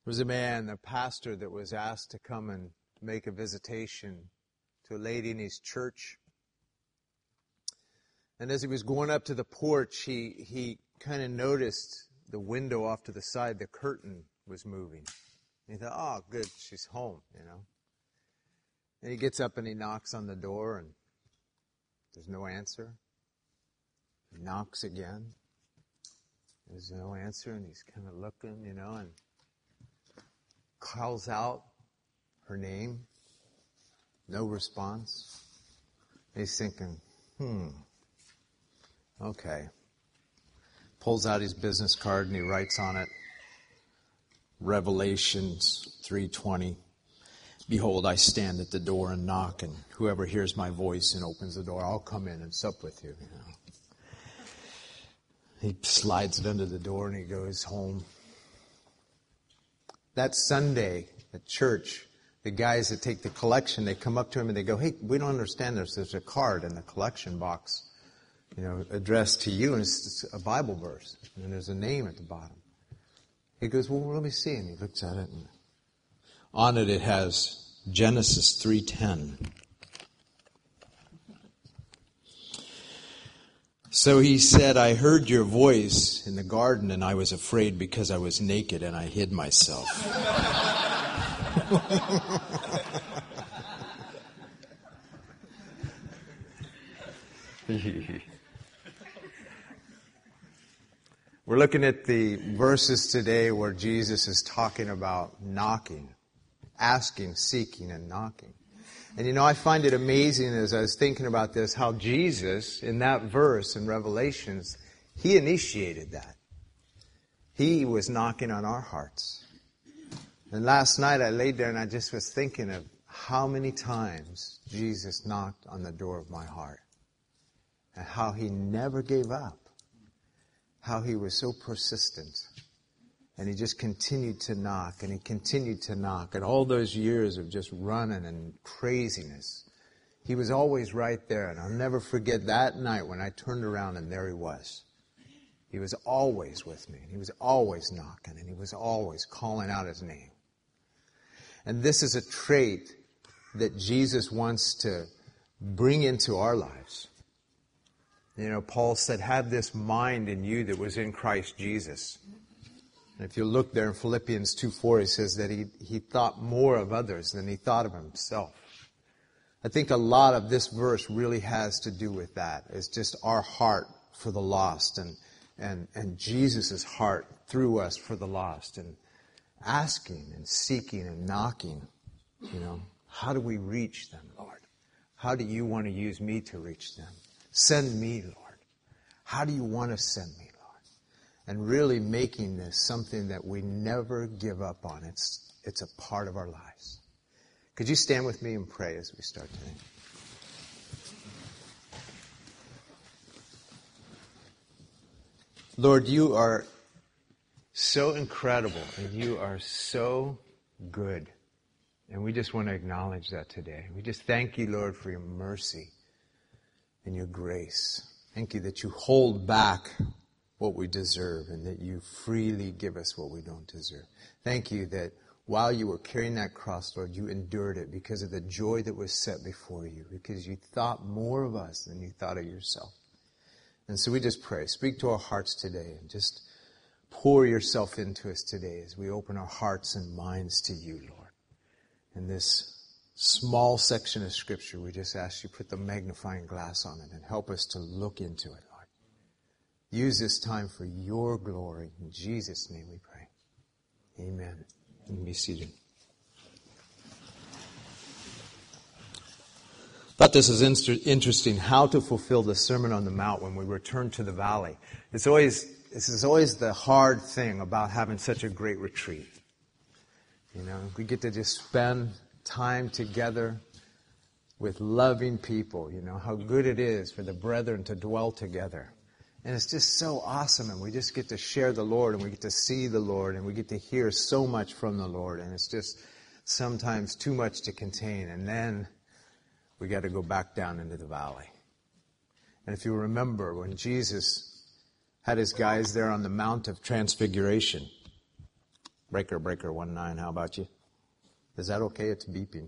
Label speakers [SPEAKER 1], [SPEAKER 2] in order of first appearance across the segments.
[SPEAKER 1] There was a man, a pastor, that was asked to come and make a visitation to a lady in his church. And as he was going up to the porch, he kind of noticed the window off to the side, the curtain was moving. And he thought, oh, good, she's home, And he gets up and he knocks on the door, and there's no answer. He knocks again. There's no answer, and he's kind of looking, and calls out her name. No response. And he's thinking, okay. Pulls out his business card and he writes on it, Revelations 3:20. Behold, I stand at the door and knock, and whoever hears my voice and opens the door, I'll come in and sup with you. He slides it under the door and he goes home. That Sunday at church, the guys that take the collection, they come up to him and they go, hey, we don't understand this. There's a card in the collection box, addressed to you, and it's a Bible verse, and there's a name at the bottom. He goes, well, let me see. And he looks at it, and on it has Genesis 3:10. So he said, I heard your voice in the garden, and I was afraid because I was naked, and I hid myself. We're looking at the verses today where Jesus is talking about knocking, asking, seeking, and knocking. And I find it amazing as I was thinking about this, how Jesus, in that verse in Revelations, He initiated that. He was knocking on our hearts. And last night I laid there and I just was thinking of how many times Jesus knocked on the door of my heart. And how He never gave up. How He was so persistent. And He just continued to knock, and He continued to knock. And all those years of just running and craziness, He was always right there. And I'll never forget that night when I turned around and there He was. He was always with me. And He was always knocking, and He was always calling out His name. And this is a trait that Jesus wants to bring into our lives. Paul said, have this mind in you that was in Christ Jesus. And if you look there in Philippians 2:4, he says that he thought more of others than he thought of himself. I think a lot of this verse really has to do with that. It's just our heart for the lost and Jesus' heart through us for the lost, and asking and seeking and knocking. How do we reach them, Lord? How do you want to use me to reach them? Send me, Lord. How do you want to send me, Lord? And really making this something that we never give up on. It's a part of our lives. Could you stand with me and pray as we start today? Lord, you are so incredible and you are so good. And we just want to acknowledge that today. We just thank you, Lord, for your mercy and your grace. Thank you that you hold back what we deserve and that you freely give us what we don't deserve. Thank you that while you were carrying that cross, Lord, you endured it because of the joy that was set before you, because you thought more of us than you thought of yourself. And so we just pray, speak to our hearts today and just pour yourself into us today as we open our hearts and minds to you, Lord. In this small section of Scripture, we just ask you to put the magnifying glass on it and help us to look into it, Lord. Use this time for your glory. In Jesus' name we pray. Amen. You can be seated. Thought this is interesting, how to fulfill the Sermon on the Mount when we return to the valley. This is always the hard thing about having such a great retreat. We get to just spend time together with loving people. How good it is for the brethren to dwell together. And it's just so awesome, and we just get to share the Lord, and we get to see the Lord, and we get to hear so much from the Lord, and it's just sometimes too much to contain, and then we got to go back down into the valley. And if you remember, when Jesus had his guys there on the Mount of Transfiguration, Breaker 19, how about you? Is that okay? It's beeping.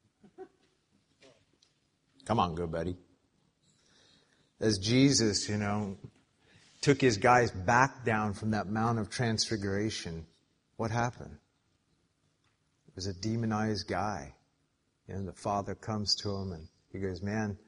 [SPEAKER 1] Come on, good buddy. As Jesus, took his guys back down from that Mount of Transfiguration, what happened? It was a demonized guy. The Father comes to him and he goes, man,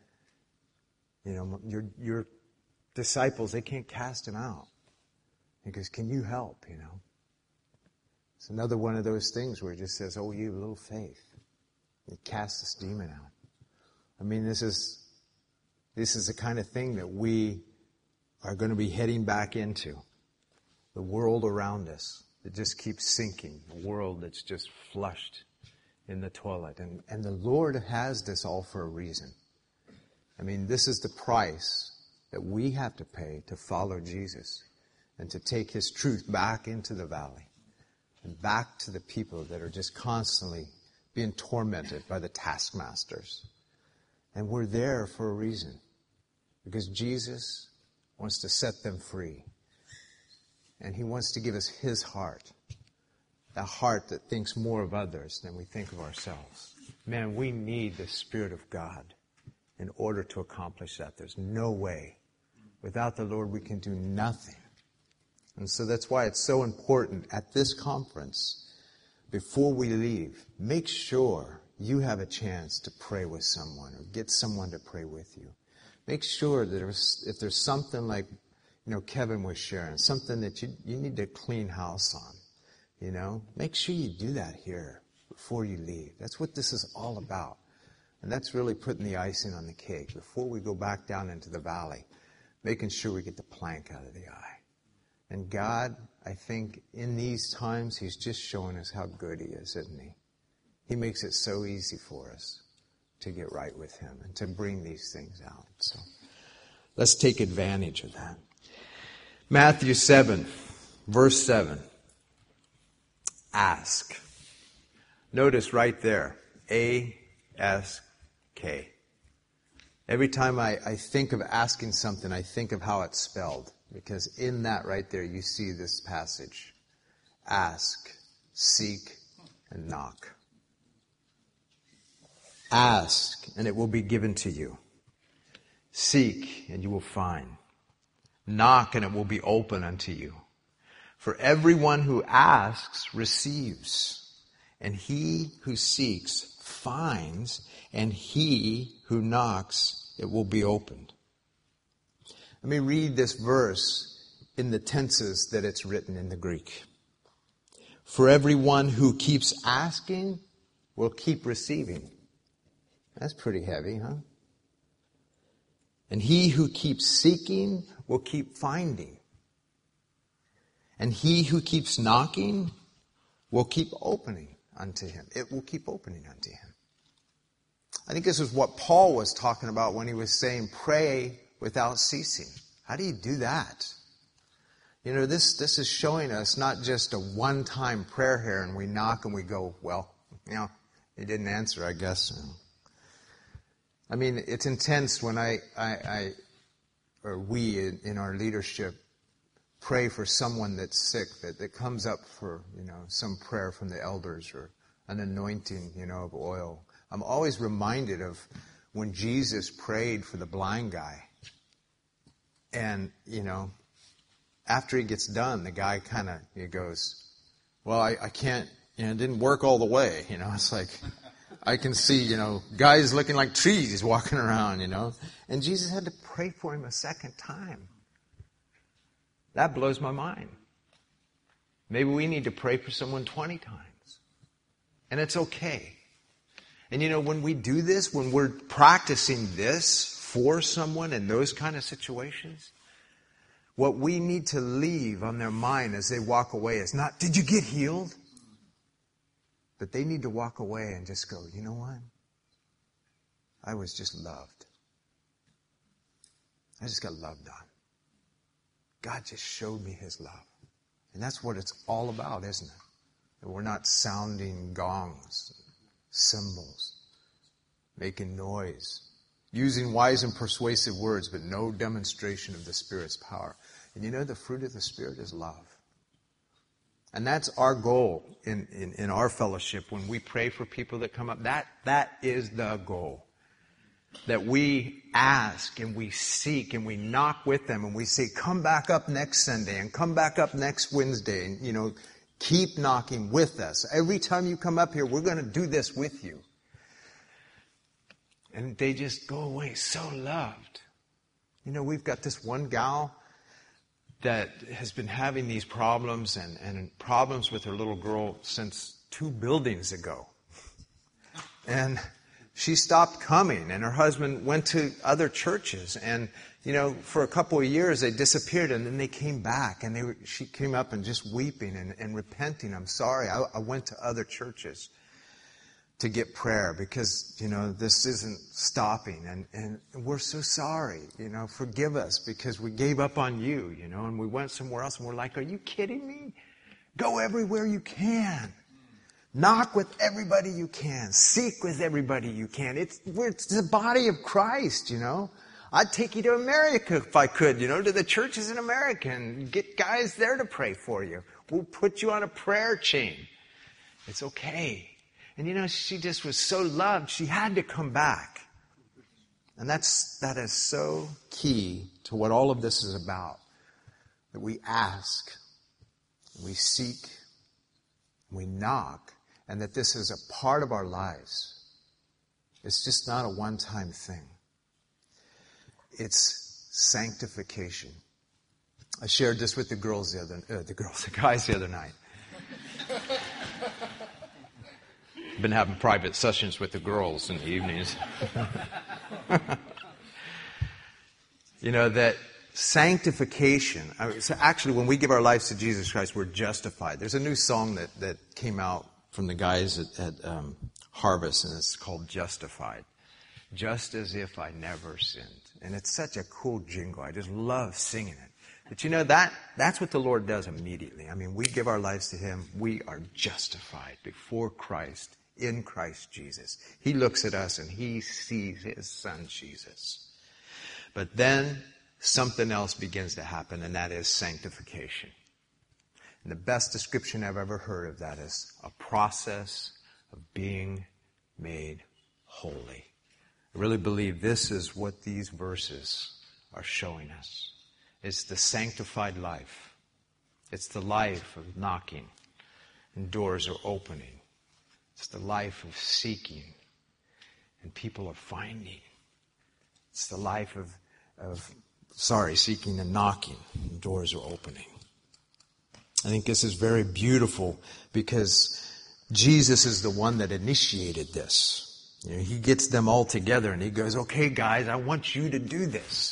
[SPEAKER 1] your disciples, they can't cast him out. He goes, can you help, It's another one of those things where it just says, oh, you little faith. He casts this demon out. I mean, this is the kind of thing that we are going to be heading back into. The world around us that just keeps sinking. The world that's just flushed in the toilet. And the Lord has this all for a reason. I mean, this is the price that we have to pay to follow Jesus and to take His truth back into the valley and back to the people that are just constantly being tormented by the taskmasters. And we're there for a reason, because Jesus wants to set them free. And He wants to give us His heart, a heart that thinks more of others than we think of ourselves. Man, we need the Spirit of God in order to accomplish that. There's no way. Without the Lord, we can do nothing. And so that's why it's so important at this conference, before we leave, make sure you have a chance to pray with someone or get someone to pray with you. Make sure that if there's something like, Kevin was sharing, something that you need to clean house on, make sure you do that here before you leave. That's what this is all about. And that's really putting the icing on the cake before we go back down into the valley, making sure we get the plank out of the eye. And God, I think in these times, He's just showing us how good He is, isn't He? He makes it so easy for us to get right with Him and to bring these things out. So let's take advantage of that. Matthew 7, verse 7. Ask. Notice right there, A-S-K. Every time I think of asking something, I think of how it's spelled. Because in that right there, you see this passage. Ask, seek, and knock. Ask, and it will be given to you. Seek, and you will find. Knock, and it will be open unto you. For everyone who asks receives, and he who seeks finds, and he who knocks, it will be opened. Let me read this verse in the tenses that it's written in the Greek. For everyone who keeps asking will keep receiving. That's pretty heavy, huh? And he who keeps seeking will keep finding. And he who keeps knocking will keep opening unto him. It will keep opening unto him. I think this is what Paul was talking about when he was saying, pray without ceasing. How do you do that? This is showing us not just a one-time prayer here and we knock and we go, well, he didn't answer, I guess. I mean, it's intense when we in our leadership pray for someone that's sick, that comes up for, some prayer from the elders or an anointing, of oil. I'm always reminded of when Jesus prayed for the blind guy. And, after he gets done, the guy he goes, well, I can't, it didn't work all the way. It's like, I can see, guys looking like trees walking around, And Jesus had to pray for him a second time. That blows my mind. Maybe we need to pray for someone 20 times. And it's okay. And when we do this, when we're practicing this for someone in those kind of situations, what we need to leave on their mind as they walk away is not, did you get healed? But they need to walk away and just go, you know what? I was just loved. I just got loved on. God just showed me His love. And that's what it's all about, isn't it? That we're not sounding gongs, cymbals, making noise, using wise and persuasive words, but no demonstration of the Spirit's power. And the fruit of the Spirit is love. And that's our goal in our fellowship when we pray for people that come up. That is the goal. That we ask and we seek and we knock with them and we say, come back up next Sunday and come back up next Wednesday and, keep knocking with us. Every time you come up here, we're going to do this with you. And they just go away so loved. We've got this one gal that has been having these problems and problems with her little girl since 2 buildings ago. And she stopped coming, and her husband went to other churches. And, for a couple of years they disappeared, and then they came back. And she came up and just weeping and repenting. I'm sorry, I went to other churches to get prayer because, this isn't stopping. And we're so sorry, forgive us because we gave up on you, and we went somewhere else and we're like, are you kidding me? Go everywhere you can. Knock with everybody you can. Seek with everybody you can. It's the body of Christ, I'd take you to America if I could, to the churches in America and get guys there to pray for you. We'll put you on a prayer chain. It's okay. And she just was so loved, she had to come back. And that is so key to what all of this is about. That we ask, we seek, we knock, and that this is a part of our lives. It's just not a one-time thing. It's sanctification. I shared this with the guys the other night. Been having private sessions with the girls in the evenings. That sanctification, so actually when we give our lives to Jesus Christ, we're justified. There's a new song that came out from the guys at Harvest, and it's called Justified. Just as if I never sinned. And it's such a cool jingle. I just love singing it. But that's what the Lord does immediately. We give our lives to Him. We are justified before Christ, in Christ Jesus. He looks at us and He sees His Son, Jesus. But then something else begins to happen, and that is sanctification. And the best description I've ever heard of that is a process of being made holy. I really believe this is what these verses are showing us. It's the sanctified life. It's the life of knocking and doors are opening. It's the life of seeking and people are finding. It's the life of seeking and knocking and doors are opening. I think this is very beautiful because Jesus is the one that initiated this. He gets them all together and He goes, okay guys, I want you to do this.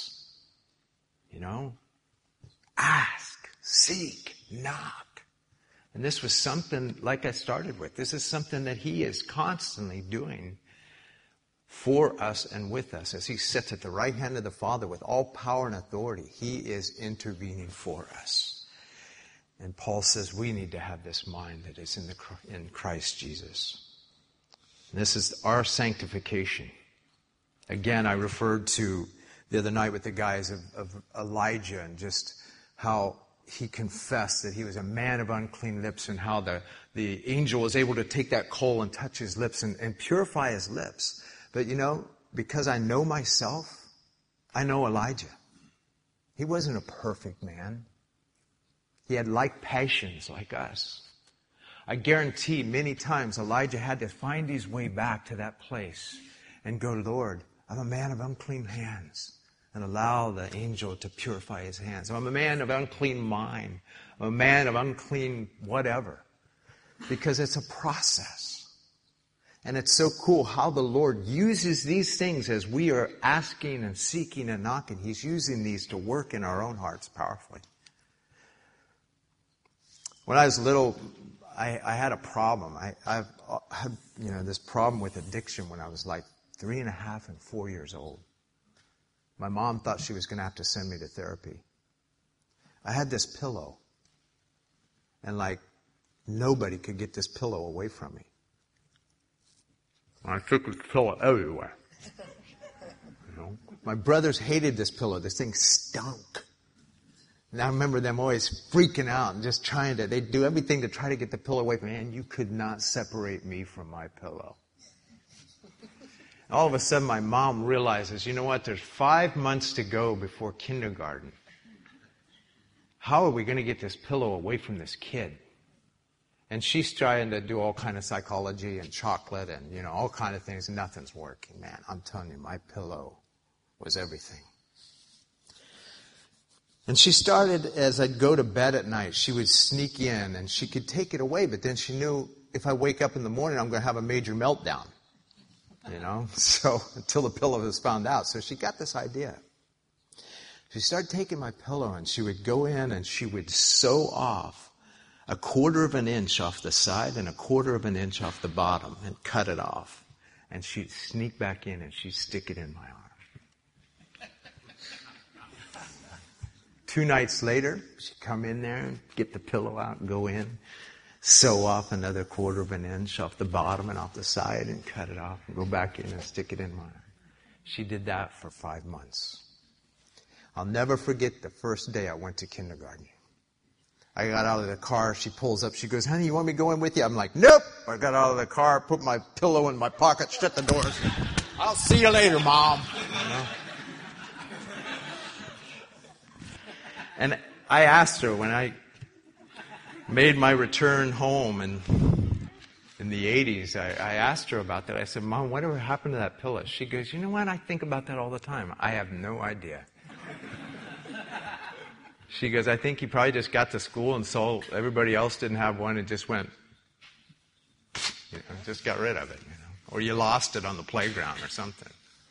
[SPEAKER 1] Ask, seek, knock. And this was something, like I started with, this is something that He is constantly doing for us and with us. As He sits at the right hand of the Father with all power and authority, He is intervening for us. And Paul says we need to have this mind that is in Christ Jesus. And this is our sanctification. Again, I referred to the other night with the guys of Elijah and just how he confessed that he was a man of unclean lips and how the angel was able to take that coal and touch his lips and purify his lips. But because I know myself, I know Elijah. He wasn't a perfect man. He had like passions like us. I guarantee many times Elijah had to find his way back to that place and go, Lord, I'm a man of unclean hands. And allow the angel to purify his hands. I'm a man of unclean mind. I'm a man of unclean whatever. Because it's a process. And it's so cool how the Lord uses these things as we are asking and seeking and knocking. He's using these to work in our own hearts powerfully. When I was little, I had a problem. I had this problem with addiction when I was like 3.5 and 4 years old. My mom thought she was going to have to send me to therapy. I had this pillow. And nobody could get this pillow away from me. I took this pillow everywhere. My brothers hated this pillow. This thing stunk. And I remember them always freaking out and just they'd do everything to try to get the pillow away from me. And you could not separate me from my pillow. All of a sudden, my mom realizes, you know what, there's 5 months to go before kindergarten. How are we going to get this pillow away from this kid? And she's trying to do all kind of psychology and chocolate and, all kind of things. Nothing's working, man. I'm telling you, my pillow was everything. And she started, as I'd go to bed at night, she would sneak in and she could take it away, but then she knew if I wake up in the morning, I'm going to have a major meltdown. So until the pillow was found out. So she got this idea. She started taking my pillow and she would go in and she would sew off 1/4 of an inch off the side and 1/4 of an inch off the bottom and cut it off. And she'd sneak back in and she'd stick it in my arm. 2 nights later, she'd come in there and get the pillow out and go in, sew off another 1/4 of an inch off the bottom and off the side and cut it off and go back in and stick it in my arm. She did that for 5 months. I'll never forget the first day I went to kindergarten. I got out of the car, she pulls up, she goes, honey, you want me to go in with you? I'm like, nope. I got out of the car, put my pillow in my pocket, shut the doors. I'll see you later, Mom. And I asked her when I made my return home in the 80s, I asked her about that. I said, Mom, whatever happened to that pillow? She goes, you know what? I think about that all the time. I have no idea. She goes, I think he probably just got to school and saw everybody else didn't have one and just went, just got rid of it, Or you lost it on the playground or something.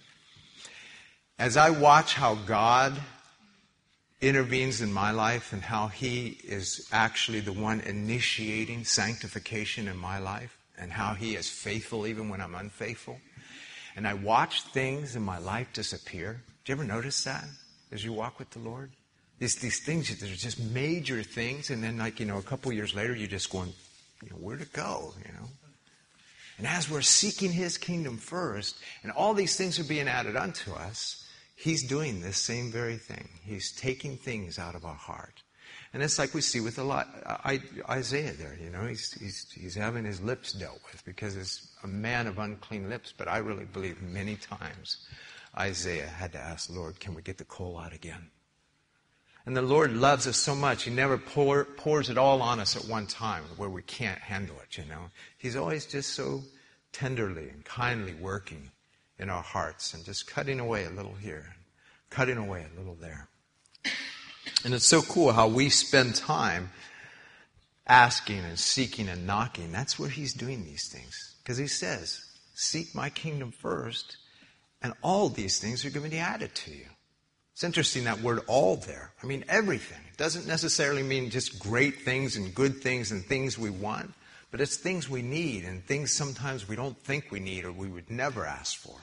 [SPEAKER 1] As I watch how God intervenes in my life and how He is actually the one initiating sanctification in my life and how He is faithful even when I'm unfaithful, and I watch things in my life disappear. Do you ever notice that as you walk with the Lord? These things that are just major things, and then a couple years later, you're just going, where'd it go, And as we're seeking His kingdom first, and all these things are being added unto us, He's doing this same very thing. He's taking things out of our heart. And it's like we see with Isaiah there, he's having his lips dealt with because he's a man of unclean lips, but I really believe many times Isaiah had to ask, Lord, can we get the coal out again? And the Lord loves us so much, He never pours it all on us at one time where we can't handle it, He's always just so tenderly and kindly working in our hearts and just cutting away a little here, cutting away a little there. And it's so cool how we spend time asking and seeking and knocking. That's where He's doing these things. Because He says, seek my kingdom first, and all these things are going to be added to you. It's interesting that word all there. I mean everything. It doesn't necessarily mean just great things and good things and things we want, but it's things we need and things sometimes we don't think we need or we would never ask for.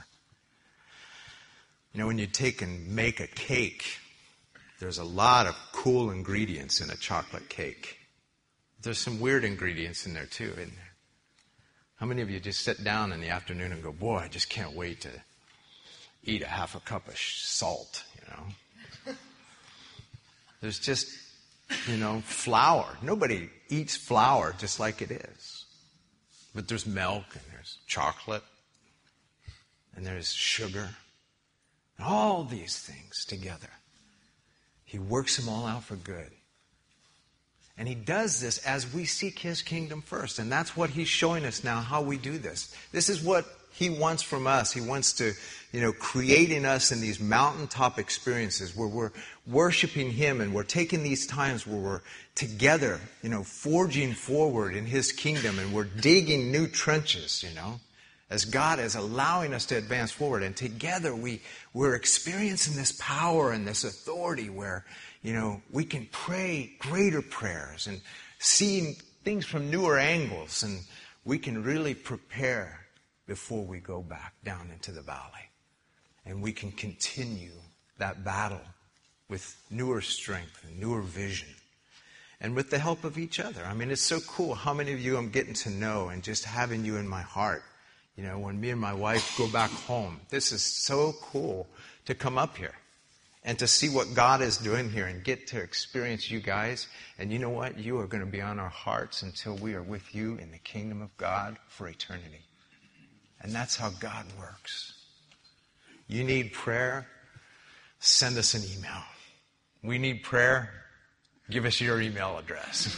[SPEAKER 1] When you take and make a cake, there's a lot of cool ingredients in a chocolate cake. There's some weird ingredients in there too, isn't there? How many of you just sit down in the afternoon and go, boy, I just can't wait to eat a half a cup of salt, There's just, flour. Nobody eats flour just like it is. But there's milk and there's chocolate and there's sugar. And all these things together. He works them all out for good. And He does this as we seek His kingdom first. And that's what He's showing us now, how we do this. This is what He wants from us. He wants to, creating us in these mountaintop experiences where we're worshiping Him and we're taking these times where we're together, forging forward in His kingdom and we're digging new trenches, as God is allowing us to advance forward. And together we're experiencing this power and this authority where, we can pray greater prayers and see things from newer angles, and we can really prepare before we go back down into the valley. And we can continue that battle with newer strength and newer vision and with the help of each other. I mean, it's so cool how many of you I'm getting to know and just having you in my heart. When me and my wife go back home, this is so cool to come up here and to see what God is doing here and get to experience you guys. And you know what? You are going to be on our hearts until we are with you in the kingdom of God for eternity. And that's how God works. You need prayer? Send us an email. We need prayer? Give us your email address.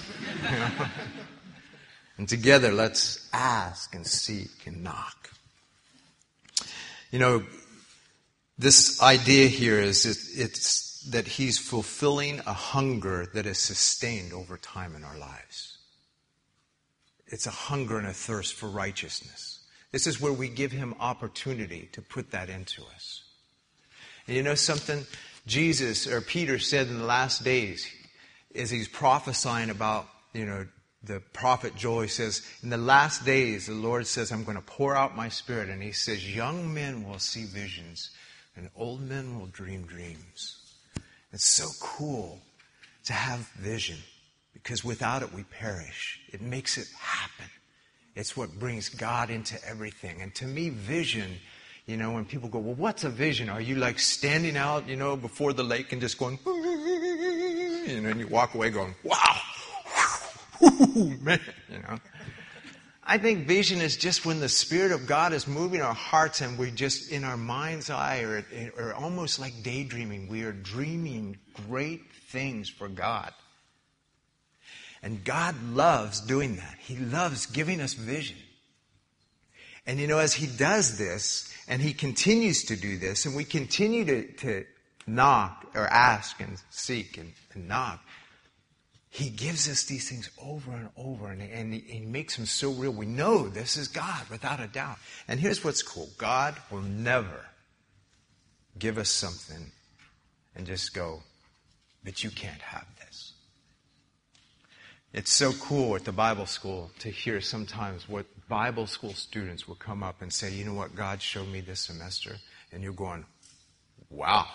[SPEAKER 1] And together, let's ask and seek and knock. You know, this idea here is it's that he's fulfilling a hunger that is sustained over time in our lives. It's a hunger and a thirst for righteousness. This is where we give him opportunity to put that into us. And you know something? Peter said in the last days, as he's prophesying about, the prophet Joel, he says, in the last days, the Lord says, I'm going to pour out my Spirit. And he says, young men will see visions and old men will dream dreams. It's so cool to have vision, because without it we perish. It makes it happen. It's what brings God into everything. And to me, vision, when people go, well, what's a vision? Are you like standing out, before the lake and just going, and you walk away going, wow, man, I think vision is just when the Spirit of God is moving our hearts and we just, in our mind's eye, or almost like daydreaming, we are dreaming great things for God. And God loves doing that. He loves giving us vision. And as he does this, and he continues to do this, and we continue to knock or ask and seek and knock, he gives us these things over and over, and he makes them so real. We know this is God without a doubt. And here's what's cool. God will never give us something and just go, but you can't have this. It's so cool at the Bible school to hear sometimes what Bible school students will come up and say, you know what God showed me this semester? And you're going, wow.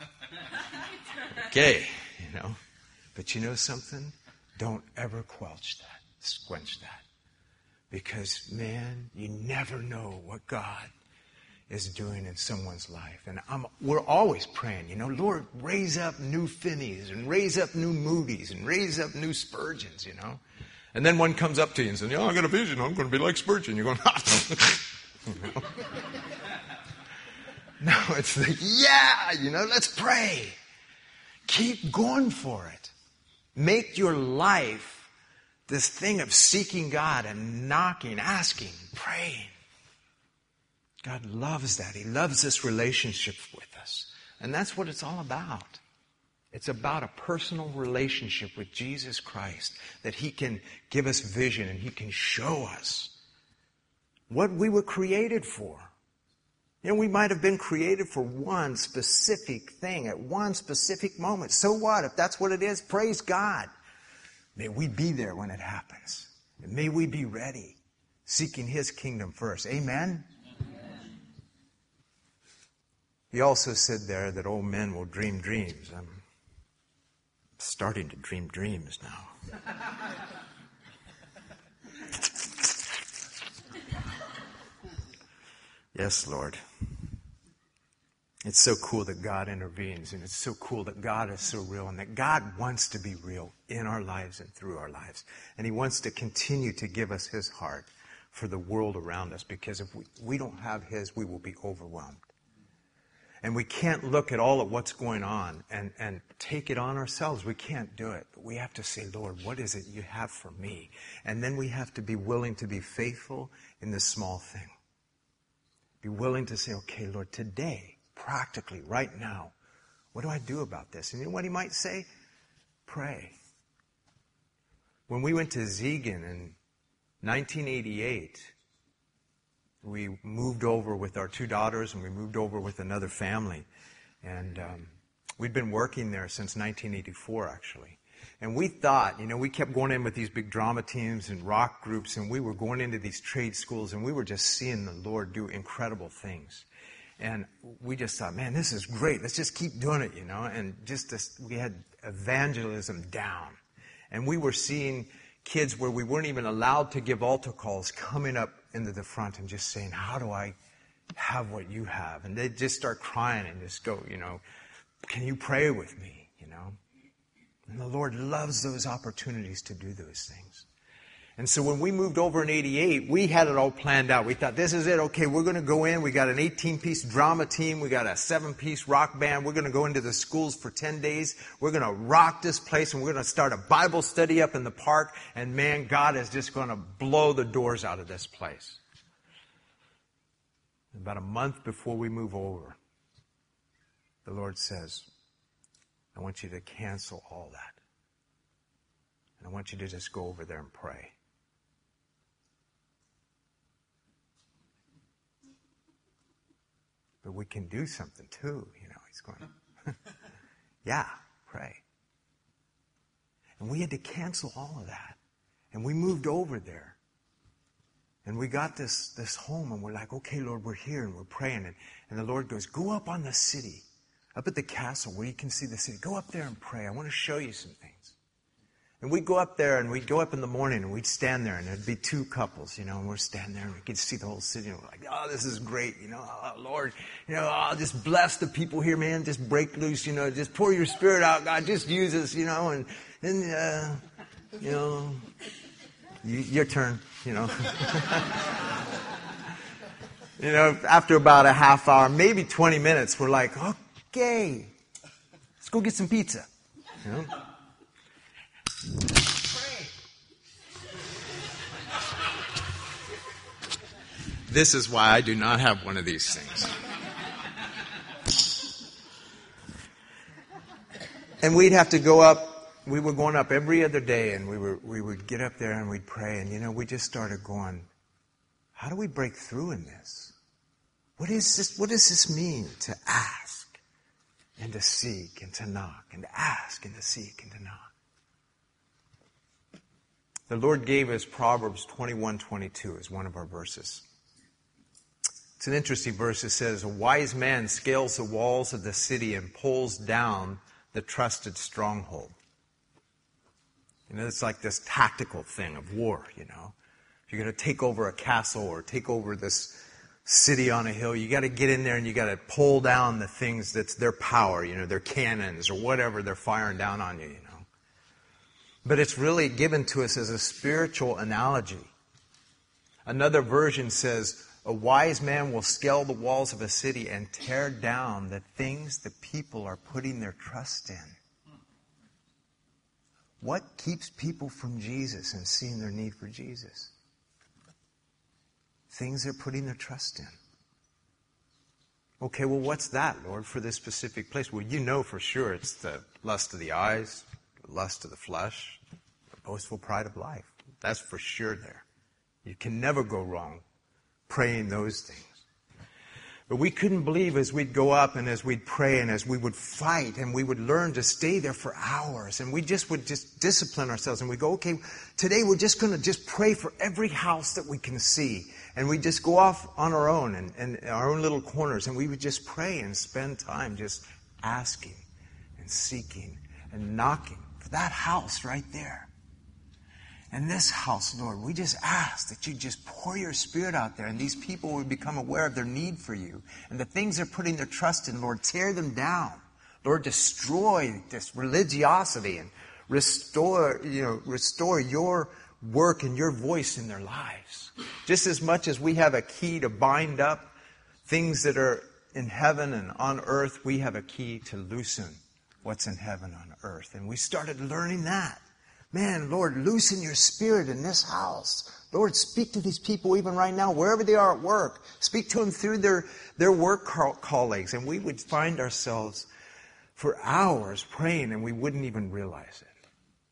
[SPEAKER 1] Okay, But you know something? Don't ever squelch that. Because, man, you never know what God is doing in someone's life. And we're always praying, Lord, raise up new Finneys and raise up new Moody's and raise up new Spurgeons, And then one comes up to you and says, I got a vision. I'm going to be like Spurgeon. You're going, No, it's like, let's pray. Keep going for it. Make your life this thing of seeking God and knocking, asking, praying. God loves that. He loves this relationship with us. And that's what it's all about. It's about a personal relationship with Jesus Christ, that he can give us vision and he can show us what we were created for. We might have been created for one specific thing at one specific moment. So what? If that's what it is, praise God. May we be there when it happens. And may we be ready, seeking his kingdom first. Amen? He also said there that old men will dream dreams. I'm starting to dream dreams now. Yes, Lord. It's so cool that God intervenes, and it's so cool that God is so real, and that God wants to be real in our lives and through our lives. And he wants to continue to give us his heart for the world around us, because if we don't have his, we will be overwhelmed. And we can't look at all of what's going on and take it on ourselves. We can't do it. But we have to say, Lord, what is it you have for me? And then we have to be willing to be faithful in the small thing. Be willing to say, okay, Lord, today, practically, right now, what do I do about this? And you know what he might say? Pray. When we went to Ziegen in 1988, we moved over with our two daughters, and we moved over with another family. And we'd been working there since 1984, actually. And we thought, we kept going in with these big drama teams and rock groups, and we were going into these trade schools, and we were just seeing the Lord do incredible things. And we just thought, man, this is great. Let's just keep doing it, And we had evangelism down. And we were seeing kids where we weren't even allowed to give altar calls coming up into the front and just saying, how do I have what you have? And they'd just start crying and just go, Can you pray with me? You know? And the Lord loves those opportunities to do those things. And so when we moved over in 88, we had it all planned out. We thought, this is it. Okay, we're going to go in. We got an 18-piece drama team. We got a 7-piece rock band. We're going to go into the schools for 10 days. We're going to rock this place, and we're going to start a Bible study up in the park. And man, God is just going to blow the doors out of this place. About a month before we move over, the Lord says, I want you to cancel all that. And I want you to just go over there and pray. But we can do something too, you know. He's going, yeah, pray. And we had to cancel all of that. And we moved over there. And we got this home, and we're like, okay, Lord, we're here, and we're praying. And the Lord goes, go up on the city, up at the castle where you can see the city. Go up there and pray. I want to show you some things. And we'd go up there, and we'd go up in the morning, and we'd stand there, and there'd be 2 couples, you know, and we're standing there, and we could see the whole city, and we're like, oh, this is great, you know, oh, Lord, you know, oh, just bless the people here, man, just break loose, you know, just pour your Spirit out, God, just use us, you know, and you know, your turn, you know. You know, after about a half hour, maybe 20 minutes, we're like, okay, let's go get some pizza, you know. Pray. This is why I do not have one of these things. And we'd have to go up. We were going up every other day, and we would get up there and we'd pray. And you know, we just started going, how do we break through in this? What is this? What does this mean to ask and to seek and to knock, and to ask and to seek and to knock? The Lord gave us Proverbs 21:22 as one of our verses. It's an interesting verse. It says, a wise man scales the walls of the city and pulls down the trusted stronghold. You know, it's like this tactical thing of war, you know. If you're going to take over a castle or take over this city on a hill, you got to get in there and you got to pull down the things that's their power, you know, their cannons or whatever they're firing down on you, you know. But it's really given to us as a spiritual analogy. Another version says, a wise man will scale the walls of a city and tear down the things the people are putting their trust in. What keeps people from Jesus and seeing their need for Jesus? Things they're putting their trust in. Okay, well, what's that, Lord, for this specific place? Well, you know for sure it's the lust of the eyes, the lust of the flesh, the boastful pride of life. That's for sure there. You can never go wrong praying those things. But we couldn't believe as we'd go up and as we'd pray and as we would fight and we would learn to stay there for hours and we just would just discipline ourselves and we'd go, okay, today we're just going to just pray for every house that we can see. And we'd just go off on our own and our own little corners and we would just pray and spend time just asking and seeking and knocking for that house right there. And this house, Lord, we just ask that you just pour your Spirit out there and these people would become aware of their need for you. And the things they're putting their trust in, Lord, tear them down. Lord, destroy this religiosity and restore your work and your voice in their lives. Just as much as we have a key to bind up things that are in heaven and on earth, we have a key to loosen what's in heaven on earth. And we started learning that. Man, Lord, loosen your Spirit in this house. Lord, speak to these people even right now, wherever they are at work. Speak to them through their work colleagues. And we would find ourselves for hours praying and we wouldn't even realize it.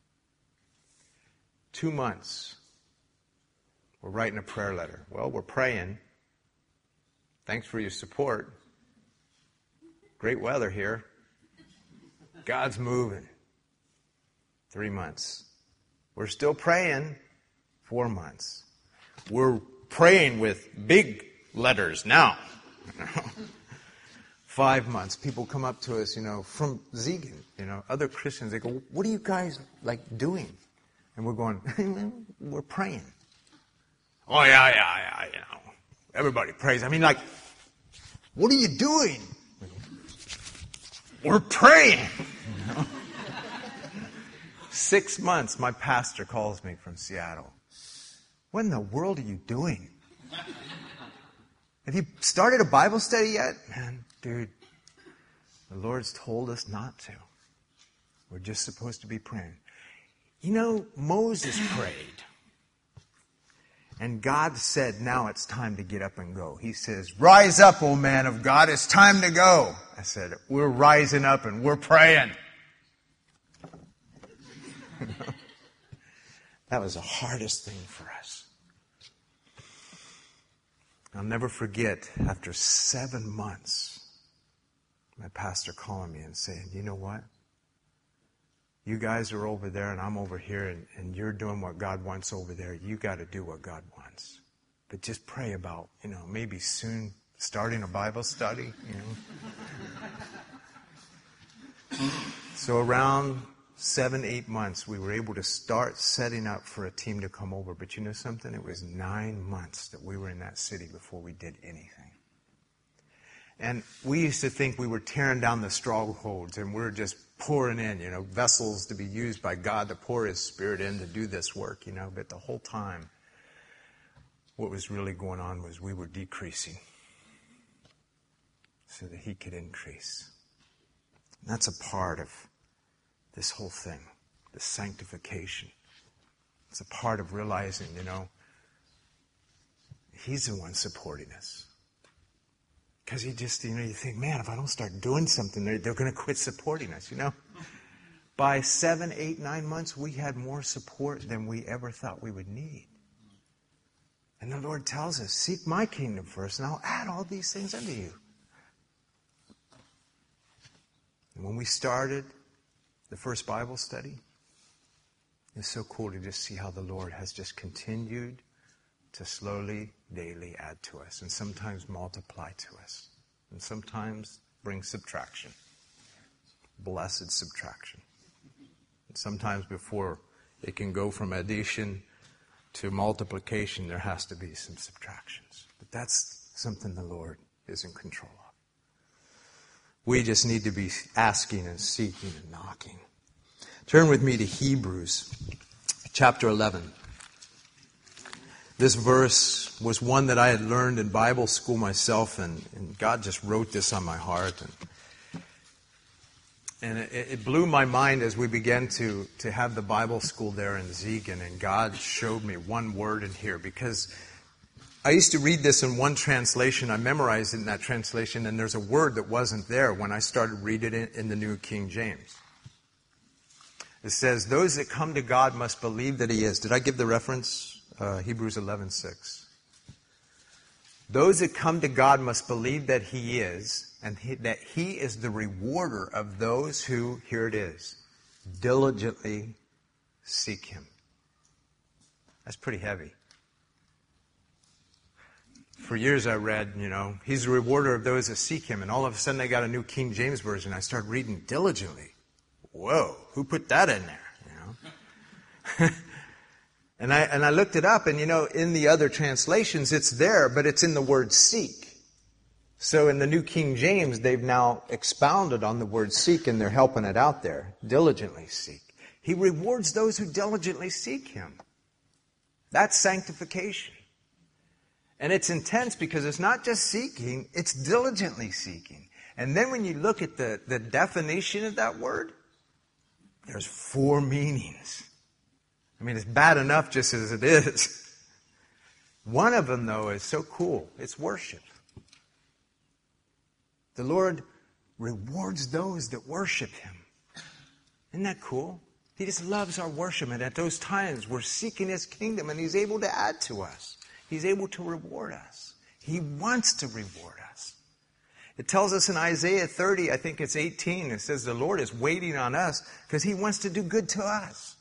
[SPEAKER 1] 2 months. We're writing a prayer letter. Well, we're praying. Thanks for your support. Great weather here. God's moving. 3 months. We're still praying. 4 months. We're praying with big letters now. 5 months. People come up to us, from Zegan, other Christians. They go, what are you guys doing? And we're going, we're praying. Oh, yeah. Everybody prays. What are you doing? We're praying. You know? 6 months, my pastor calls me from Seattle. What in the world are you doing? Have you started a Bible study yet? Man, dude, the Lord's told us not to. We're just supposed to be praying. You know, Moses prayed. And God said, now it's time to get up and go. He says, rise up, O man of God, it's time to go. I said, we're rising up and we're praying. That was the hardest thing for us. I'll never forget, after 7 months, my pastor calling me and saying, you know what? You guys are over there and I'm over here and you're doing what God wants over there. You got to do what God wants. But just pray about, maybe soon starting a Bible study, So around 7-8 months, we were able to start setting up for a team to come over. But you know something? It was 9 months that we were in that city before we did anything. And we used to think we were tearing down the strongholds and we're just pouring in, vessels to be used by God to pour His Spirit in to do this work, But the whole time, what was really going on was we were decreasing so that He could increase. And that's a part of this whole thing, the sanctification. It's a part of realizing, He's the one supporting us. Because you just, you think, man, if I don't start doing something, they're going to quit supporting us, By 7, 8, 9 months, we had more support than we ever thought we would need. And the Lord tells us, seek my kingdom first, and I'll add all these things unto you. And when we started the first Bible study, it's so cool to just see how the Lord has just continued to slowly, daily add to us, and sometimes multiply to us, and sometimes bring subtraction. Blessed subtraction. And sometimes before it can go from addition to multiplication, there has to be some subtractions. But that's something the Lord is in control of. We just need to be asking and seeking and knocking. Turn with me to Hebrews chapter 11. This verse was one that I had learned in Bible school myself, and God just wrote this on my heart. And it blew my mind as we began to have the Bible school there in Ziegen, and God showed me one word in here, because I used to read this in one translation. I memorized it in that translation, and there's a word that wasn't there when I started reading it in the New King James. It says, those that come to God must believe that He is. Did I give the reference? Hebrews 11:6. Those that come to God must believe that He is, and that He is the rewarder of those who, here it is, diligently seek Him. That's pretty heavy. For years I read, He's the rewarder of those that seek Him, and all of a sudden I got a New King James Version. I started reading diligently. Whoa, who put that in there? And I looked it up, and in the other translations it's there, but it's in the word seek. So in the New King James, they've now expounded on the word seek, and they're helping it out there. Diligently seek. He rewards those who diligently seek Him. That's sanctification. And it's intense because it's not just seeking, it's diligently seeking. And then when you look at the definition of that word, there's 4 meanings. I mean, it's bad enough just as it is. One of them, though, is so cool. It's worship. The Lord rewards those that worship Him. Isn't that cool? He just loves our worship. And at those times, we're seeking His kingdom, and He's able to add to us. He's able to reward us. He wants to reward us. It tells us in Isaiah 30, I think it's 18, it says the Lord is waiting on us because He wants to do good to us.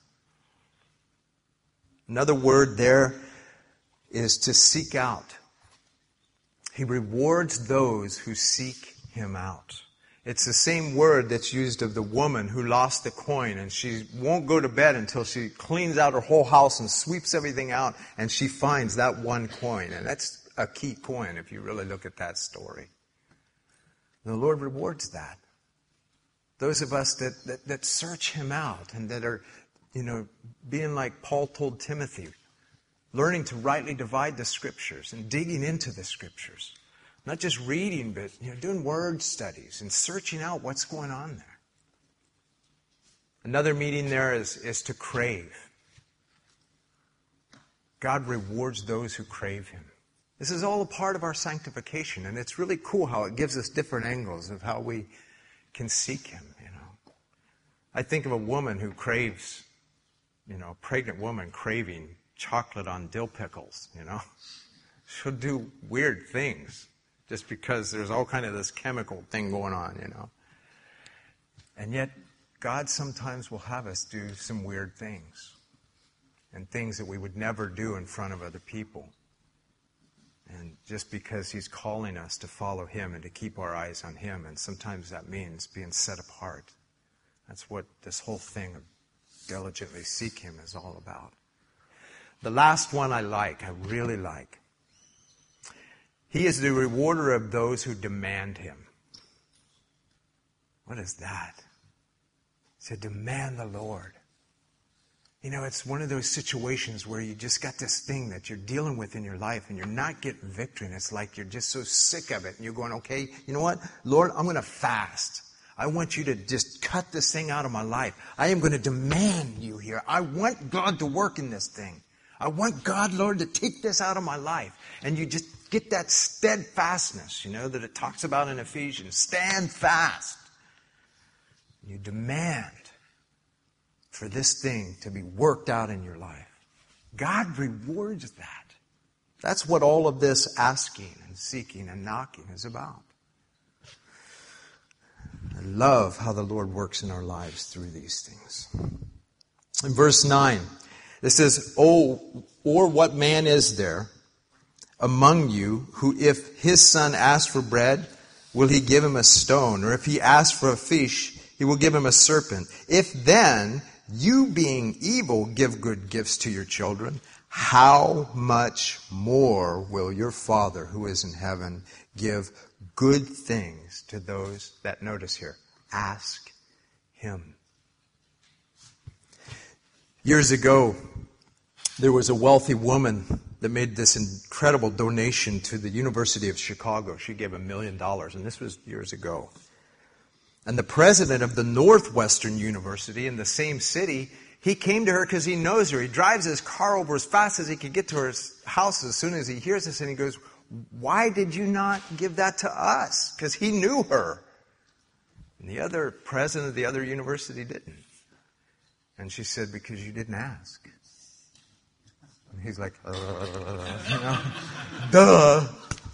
[SPEAKER 1] Another word there is to seek out. He rewards those who seek Him out. It's the same word that's used of the woman who lost the coin, and she won't go to bed until she cleans out her whole house and sweeps everything out, and she finds that one coin. And that's a key coin if you really look at that story. The Lord rewards that. Those of us that search him out and that are, being like Paul told Timothy, learning to rightly divide the Scriptures and digging into the Scriptures. Not just reading, but doing word studies and searching out what's going on there. Another meaning there is to crave. God rewards those who crave him. This is all a part of our sanctification, and it's really cool how it gives us different angles of how we can seek him, I think of a woman who craves, a pregnant woman craving chocolate on dill pickles, She'll do weird things just because there's all kind of this chemical thing going on, And yet, God sometimes will have us do some weird things and things that we would never do in front of other people. And just because he's calling us to follow him and to keep our eyes on him, and sometimes that means being set apart. That's what this whole thing of diligently seek him is all about. The last one I really like. He is the rewarder of those who demand him. What is that? He said, demand the Lord. It's one of those situations where you just got this thing that you're dealing with in your life and you're not getting victory. And it's like you're just so sick of it. And you're going, okay, you know what? Lord, I'm going to fast. I want you to just cut this thing out of my life. I am going to demand you here. I want God to work in this thing. I want God, Lord, to take this out of my life. And you just get that steadfastness, that it talks about in Ephesians. Stand fast. You demand for this thing to be worked out in your life. God rewards that. That's what all of this asking and seeking and knocking is about. I love how the Lord works in our lives through these things. In verse 9, it says, or what man is there among you who, if his son asks for bread, will he give him a stone? Or if he asks for a fish, he will give him a serpent. If then, you being evil give good gifts to your children, how much more will your Father who is in heaven give good things to those that, notice here, ask him? Years ago, there was a wealthy woman that made this incredible donation to the University of Chicago. She gave $1 million, and this was years ago. And the president of the Northwestern University in the same city, he came to her because he knows her. He drives his car over as fast as he could get to her house as soon as he hears this. And he goes, why did you not give that to us? Because he knew her. And the other president of the other university didn't. And she said, because you didn't ask. And he's like, duh.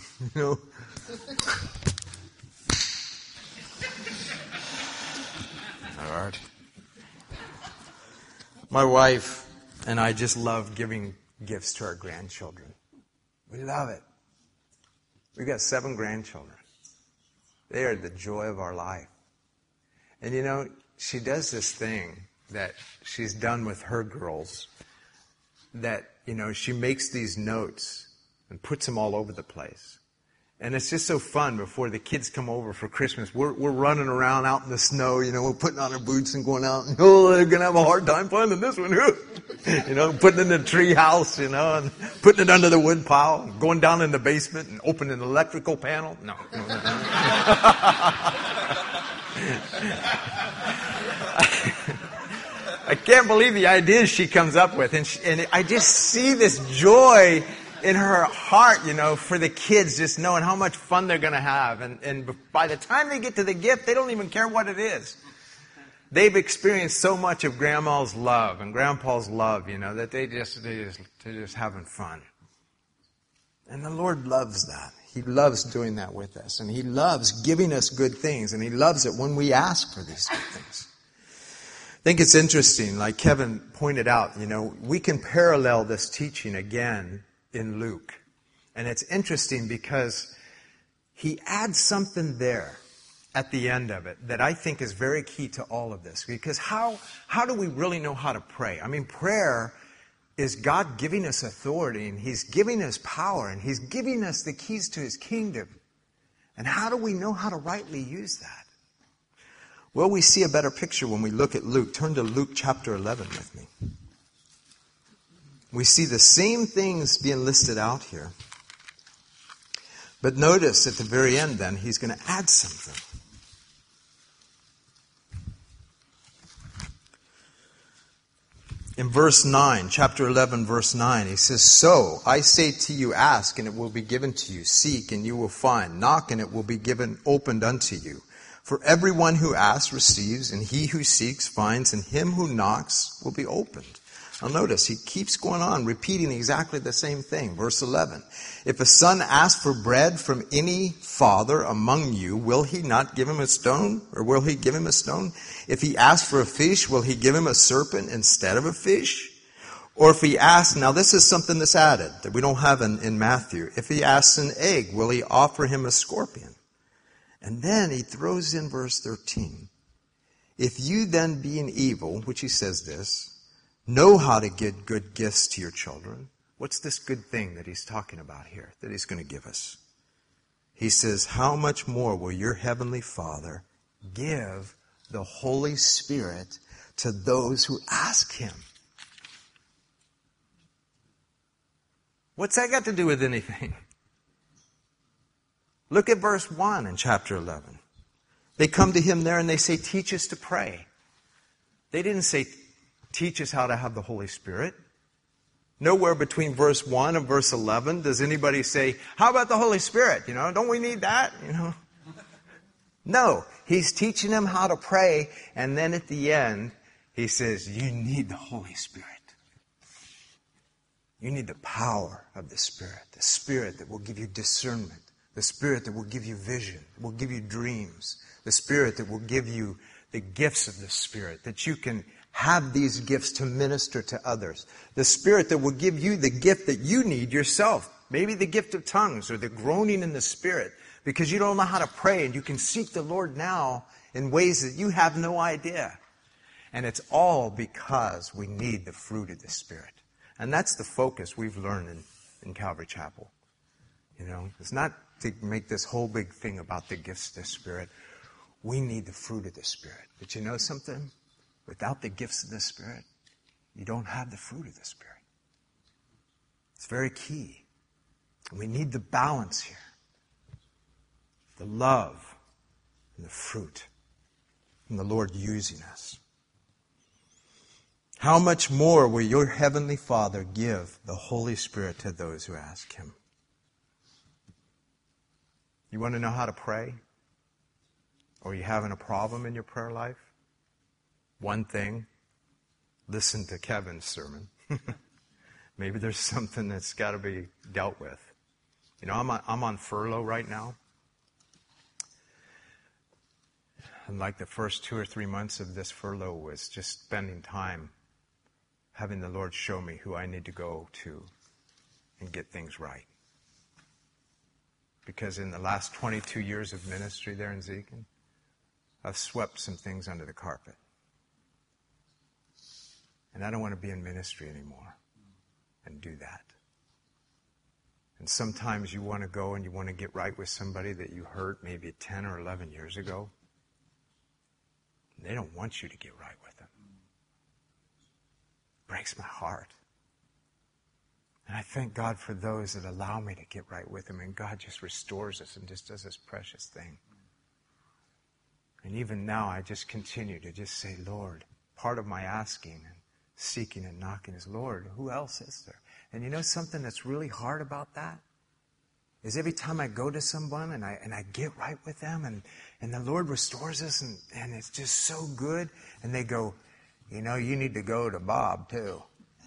[SPEAKER 1] All right. My wife and I just love giving gifts to our grandchildren. We love it. We've got 7 grandchildren. They are the joy of our life. And she does this thing that she's done with her girls that, she makes these notes and puts them all over the place. And it's just so fun before the kids come over for Christmas. We're running around out in the snow, we're putting on our boots and going out. And, they're going to have a hard time finding this one. Putting it in the tree house, and putting it under the wood pile, going down in the basement and opening an electrical panel. No. I can't believe the ideas she comes up with. And I just see this joy in her heart, for the kids, just knowing how much fun they're going to have. And by the time they get to the gift, they don't even care what it is. They've experienced so much of Grandma's love and Grandpa's love, that they're just having fun. And the Lord loves that. He loves doing that with us. And He loves giving us good things. And He loves it when we ask for these good things. I think it's interesting, like Kevin pointed out, we can parallel this teaching again in Luke. And it's interesting because he adds something there at the end of it that I think is very key to all of this. Because how do we really know how to pray? I mean, prayer is God giving us authority, and He's giving us power, and He's giving us the keys to His kingdom. And how do we know how to rightly use that? Well, we see a better picture when we look at Luke. Turn to Luke chapter 11 with me. We see the same things being listed out here. But notice at the very end then, he's going to add something. In verse 9, chapter 11, verse 9, he says, "So, I say to you, ask, and it will be given to you. Seek, and you will find. Knock, and it will be opened unto you. For everyone who asks receives, and he who seeks finds, and him who knocks will be opened." Now notice, he keeps going on, repeating exactly the same thing. Verse 11, "If a son asks for bread from any father among you, will he not give him a stone? Or will he give him a stone? If he asks for a fish, will he give him a serpent instead of a fish? Or if he asks," now this is something that's added that we don't have in Matthew. "If he asks an egg, will he offer him a scorpion?" And then he throws in verse 13, "If you then being evil," which he says this, "know how to give good gifts to your children." What's this good thing that he's talking about here, that he's going to give us? He says, "How much more will your heavenly Father give the Holy Spirit to those who ask him?" What's that got to do with anything? Look at verse 1 in chapter 11. They come to him there and they say, "Teach us to pray." They didn't say, "Teach us how to have the Holy Spirit." Nowhere between verse 1 and verse 11 does anybody say, "How about the Holy Spirit? Don't we need that?" No, he's teaching them how to pray, and then at the end, he says, you need the Holy Spirit. You need the power of the Spirit that will give you discernment, the Spirit that will give you vision, will give you dreams, the Spirit that will give you the gifts of the Spirit, that you can have these gifts to minister to others. The Spirit that will give you the gift that you need yourself. Maybe the gift of tongues or the groaning in the Spirit, because you don't know how to pray and you can seek the Lord now in ways that you have no idea. And it's all because we need the fruit of the Spirit. And that's the focus we've learned in Calvary Chapel. It's not to make this whole big thing about the gifts of the Spirit. We need the fruit of the Spirit. But you know something? Without the gifts of the Spirit, you don't have the fruit of the Spirit. It's very key. And we need the balance here. The love and the fruit. And the Lord using us. How much more will your heavenly Father give the Holy Spirit to those who ask him? You want to know how to pray? Or are you having a problem in your prayer life? One thing, listen to Kevin's sermon. Maybe there's something that's got to be dealt with. I'm on furlough right now. And like the first 2 or 3 months of this furlough was just spending time having the Lord show me who I need to go to and get things right. Because in the last 22 years of ministry there in Zekin, I've swept some things under the carpet. And I don't want to be in ministry anymore and do that. And sometimes you want to go and you want to get right with somebody that you hurt maybe 10 or 11 years ago. They don't want you to get right with them. It breaks my heart. And I thank God for those that allow me to get right with them. And God just restores us and just does this precious thing. And even now I just continue to just say, Lord, part of my asking and seeking and knocking is, Lord, who else is there? And you know something that's really hard about that? Is every time I go to someone and I get right with them and the Lord restores us and it's just so good. And they go, you need to go to Bob too.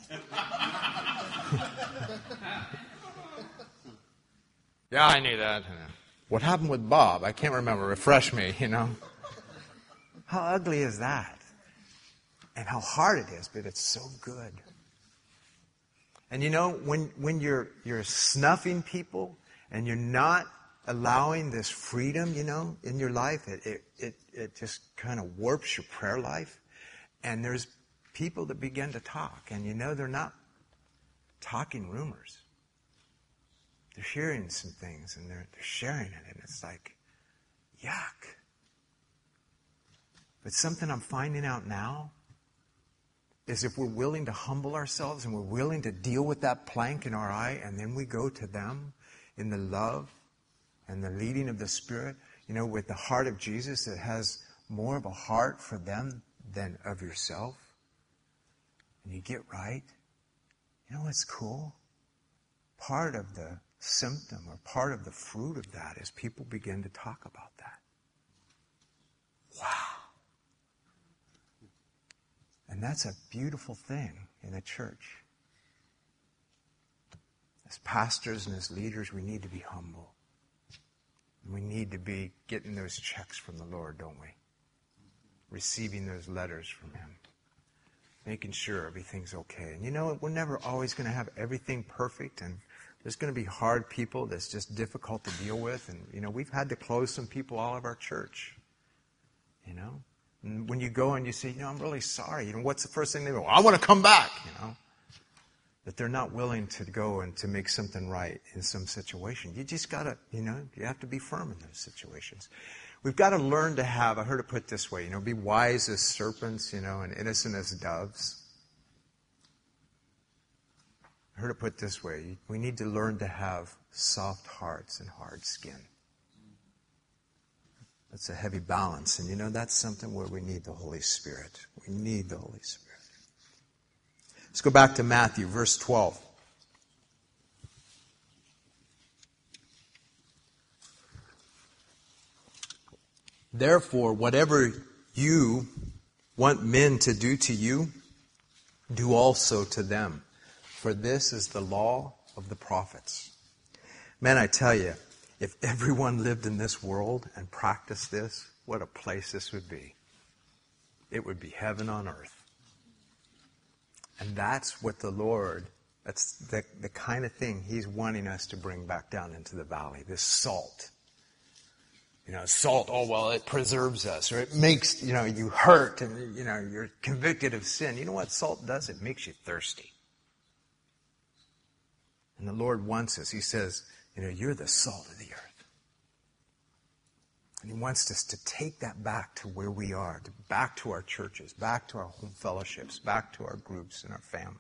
[SPEAKER 1] Yeah, I knew that. What happened with Bob? I can't remember. Refresh me, How ugly is that? And how hard it is, but it's so good. And when you're snuffing people and you're not allowing this freedom, in your life, it just kind of warps your prayer life. And there's people that begin to talk, and they're not talking rumors. They're hearing some things and they're sharing it, and it's like, yuck. But something I'm finding out now is if we're willing to humble ourselves and we're willing to deal with that plank in our eye, and then we go to them in the love and the leading of the Spirit, with the heart of Jesus that has more of a heart for them than of yourself, and you get right, you know what's cool? Part of the symptom or part of the fruit of that is people begin to talk about that. Wow. And that's a beautiful thing in a church. As pastors and as leaders, we need to be humble. We need to be getting those checks from the Lord, don't we? Receiving those letters from Him. Making sure everything's okay. And we're never always going to have everything perfect, and there's going to be hard people that's just difficult to deal with. And, we've had to close some people all of our church. And when you go and you say, I'm really sorry, what's the first thing they go? I want to come back, That they're not willing to go and to make something right in some situation. You just got to, you have to be firm in those situations. We've got to learn to have, I heard it put this way, be wise as serpents, and innocent as doves. I heard it put this way, we need to learn to have soft hearts and hard skin. That's a heavy balance, and that's something where we need the Holy Spirit. We need the Holy Spirit. Let's go back to Matthew, verse 12. Therefore, whatever you want men to do to you, do also to them. For this is the law of the prophets. Man, I tell you, if everyone lived in this world and practiced this, what a place this would be. It would be heaven on earth. And that's what the Lord, that's the kind of thing He's wanting us to bring back down into the valley, this salt. Salt, it preserves us, or it makes, you hurt and, you're convicted of sin. You know what salt does? It makes you thirsty. And the Lord wants us. He says, you're the salt of the earth. And He wants us to take that back to where we are, back to our churches, back to our home fellowships, back to our groups and our family.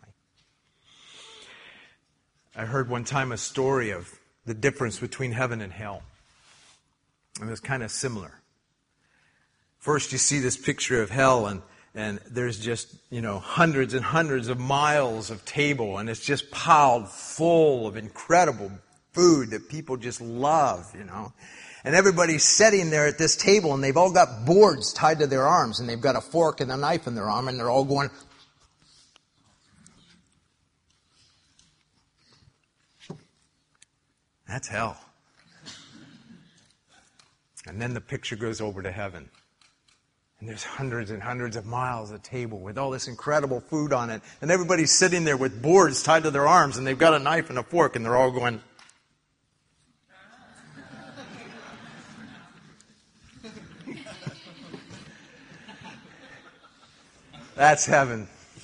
[SPEAKER 1] I heard one time a story of the difference between heaven and hell. And it was kind of similar. First you see this picture of hell, and there's just, hundreds and hundreds of miles of table, and it's just piled full of incredible food that people just love, And everybody's sitting there at this table, and they've all got boards tied to their arms, and they've got a fork and a knife in their arm, and they're all going... That's hell. And then the picture goes over to heaven. And there's hundreds and hundreds of miles of table with all this incredible food on it. And everybody's sitting there with boards tied to their arms, and they've got a knife and a fork, and they're all going... That's heaven.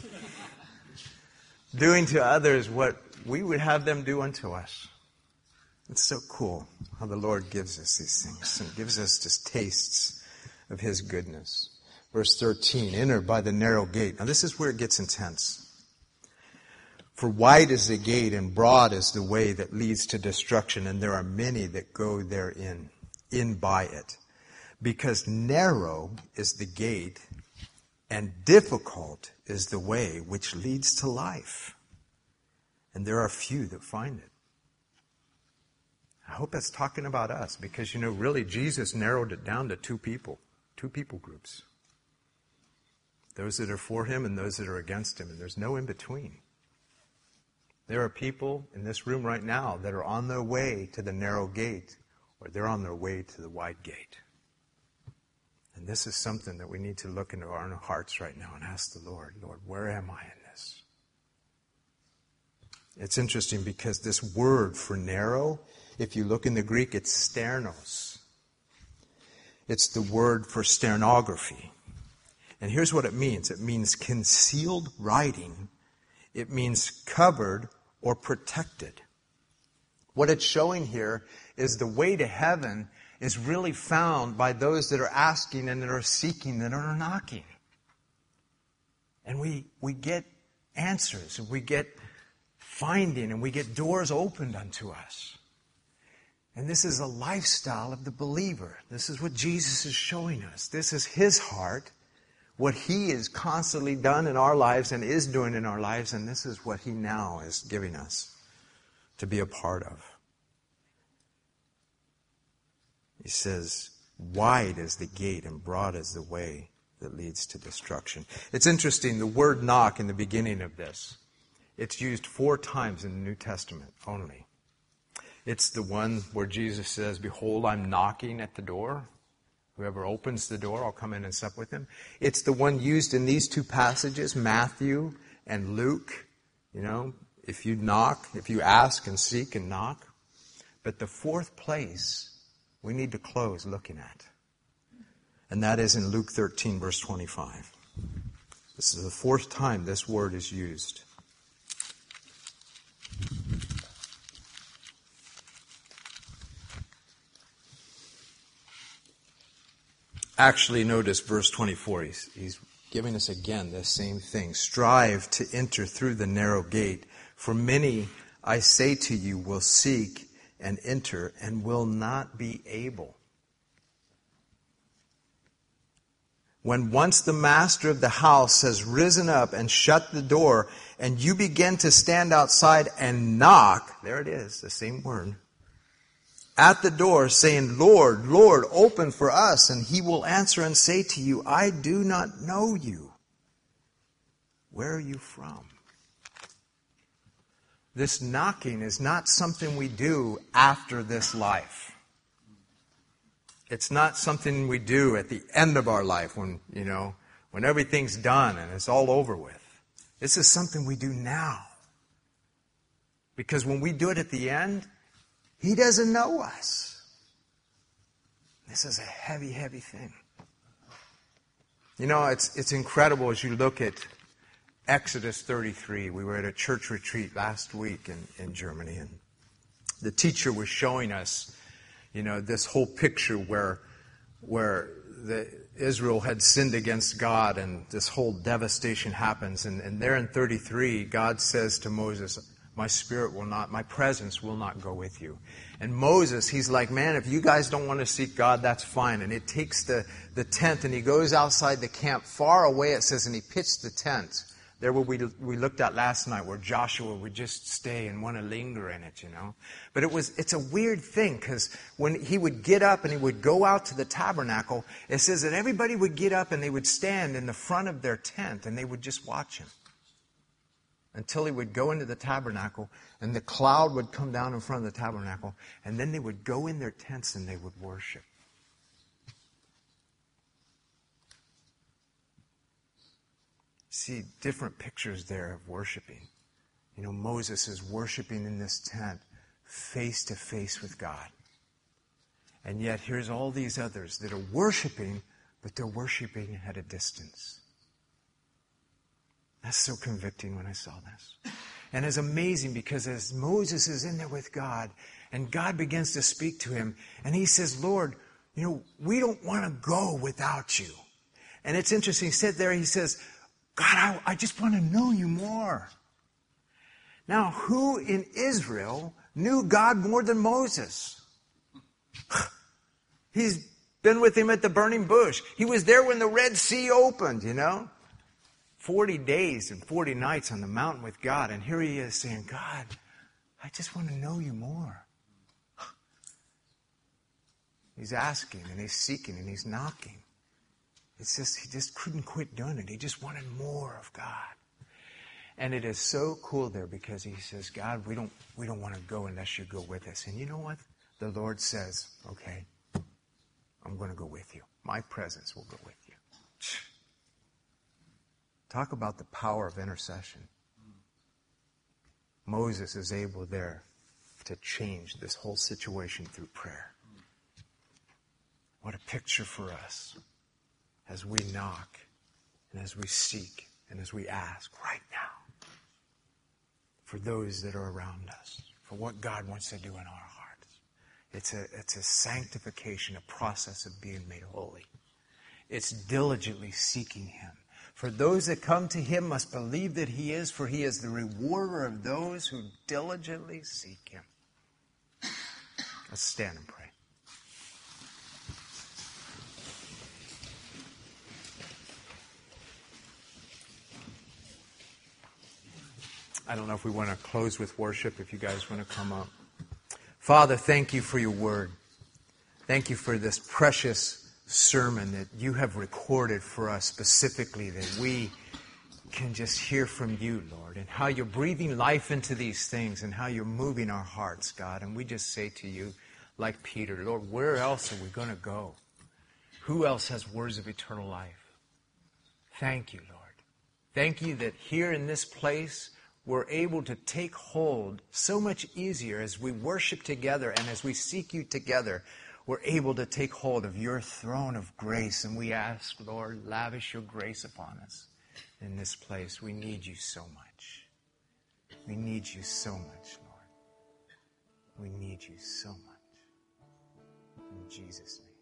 [SPEAKER 1] Doing to others what we would have them do unto us. It's so cool how the Lord gives us these things and gives us just tastes of His goodness. Verse 13, enter by the narrow gate. Now this is where it gets intense. For wide is the gate and broad is the way that leads to destruction, and there are many that go therein, in by it. Because narrow is the gate and difficult is the way which leads to life. And there are few that find it. I hope that's talking about us because, really Jesus narrowed it down to two people groups. Those that are for Him and those that are against Him, and there's no in between. There are people in this room right now that are on their way to the narrow gate, or they're on their way to the wide gate. And this is something that we need to look into our own hearts right now and ask the Lord, where am I in this? It's interesting because this word for narrow, if you look in the Greek, it's sternos. It's the word for sternography. And here's what it means. It means concealed writing. It means covered or protected. What it's showing here is the way to heaven is really found by those that are asking and that are seeking, that are knocking. And we get answers, and we get finding, and we get doors opened unto us. And this is a lifestyle of the believer. This is what Jesus is showing us. This is His heart, what He has constantly done in our lives and is doing in our lives, and this is what He now is giving us to be a part of. He says, wide is the gate and broad is the way that leads to destruction. It's interesting, the word knock in the beginning of this, it's used 4 times in the New Testament only. It's the one where Jesus says, behold, I'm knocking at the door. Whoever opens the door, I'll come in and sup with him. It's the one used in these 2 passages, Matthew and Luke. You know, if you knock, if you ask and seek and knock. But the 4th place we need to close looking at. And that is in Luke 13, verse 25. This is the 4th time this word is used. Actually, notice verse 24. He's giving us again the same thing. Strive to enter through the narrow gate, for many, I say to you, will seek and enter and will not be able. When once the master of the house has risen up and shut the door, and you begin to stand outside and knock, there it is, the same word, at the door, saying, Lord, Lord, open for us, and He will answer and say to you, I do not know you. Where are you from? This knocking is not something we do after this life. It's not something we do at the end of our life when everything's done and it's all over with. This is something we do now. Because when we do it at the end, He doesn't know us. This is a heavy, heavy thing. You know, it's incredible as you look at Exodus 33. We were at a church retreat last week in Germany, and the teacher was showing us, this whole picture where Israel had sinned against God, and this whole devastation happens. And there in 33, God says to Moses, my presence will not go with you. And Moses, he's like, man, if you guys don't want to seek God, that's fine. And it takes the tent, and he goes outside the camp, far away, it says, and he pitched the tent. There where we looked at last night, where Joshua would just stay and want to linger in it, But it's a weird thing, because when he would get up and he would go out to the tabernacle, it says that everybody would get up and they would stand in the front of their tent and they would just watch him. Until he would go into the tabernacle, and the cloud would come down in front of the tabernacle, and then they would go in their tents and they would worship. See different pictures there of worshiping. Moses is worshiping in this tent, face to face with God. And yet here's all these others that are worshiping, but they're worshiping at a distance. That's so convicting when I saw this. And it's amazing because as Moses is in there with God, and God begins to speak to him, and he says, Lord, we don't want to go without you. And it's interesting, he says, God, I just want to know you more. Now, who in Israel knew God more than Moses? He's been with him at the burning bush. He was there when the Red Sea opened, 40 days and 40 nights on the mountain with God. And here he is saying, God, I just want to know you more. He's asking and he's seeking and he's knocking. It's just, he just couldn't quit doing it. He just wanted more of God. And it is so cool there because he says, God, we don't want to go unless you go with us. And you know what? The Lord says, okay, I'm going to go with you. My presence will go with you. Talk about the power of intercession. Moses is able there to change this whole situation through prayer. What a picture for us as we knock and as we seek and as we ask right now for those that are around us, for what God wants to do in our hearts. It's a sanctification, a process of being made holy. It's diligently seeking Him. For those that come to Him must believe that He is, for He is the rewarder of those who diligently seek Him. Let's stand and pray. I don't know if we want to close with worship, if you guys want to come up. Father, thank you for your word. Thank you for this precious sermon that you have recorded for us specifically, that we can just hear from you, Lord, and how you're breathing life into these things and how you're moving our hearts, God. And we just say to you, like Peter, Lord, where else are we going to go? Who else has words of eternal life? Thank you, Lord. Thank you that here in this place, we're able to take hold so much easier as we worship together and as we seek you together. We're able to take hold of your throne of grace. And we ask, Lord, lavish your grace upon us in this place. We need you so much. We need you so much, Lord. We need you so much. In Jesus' name.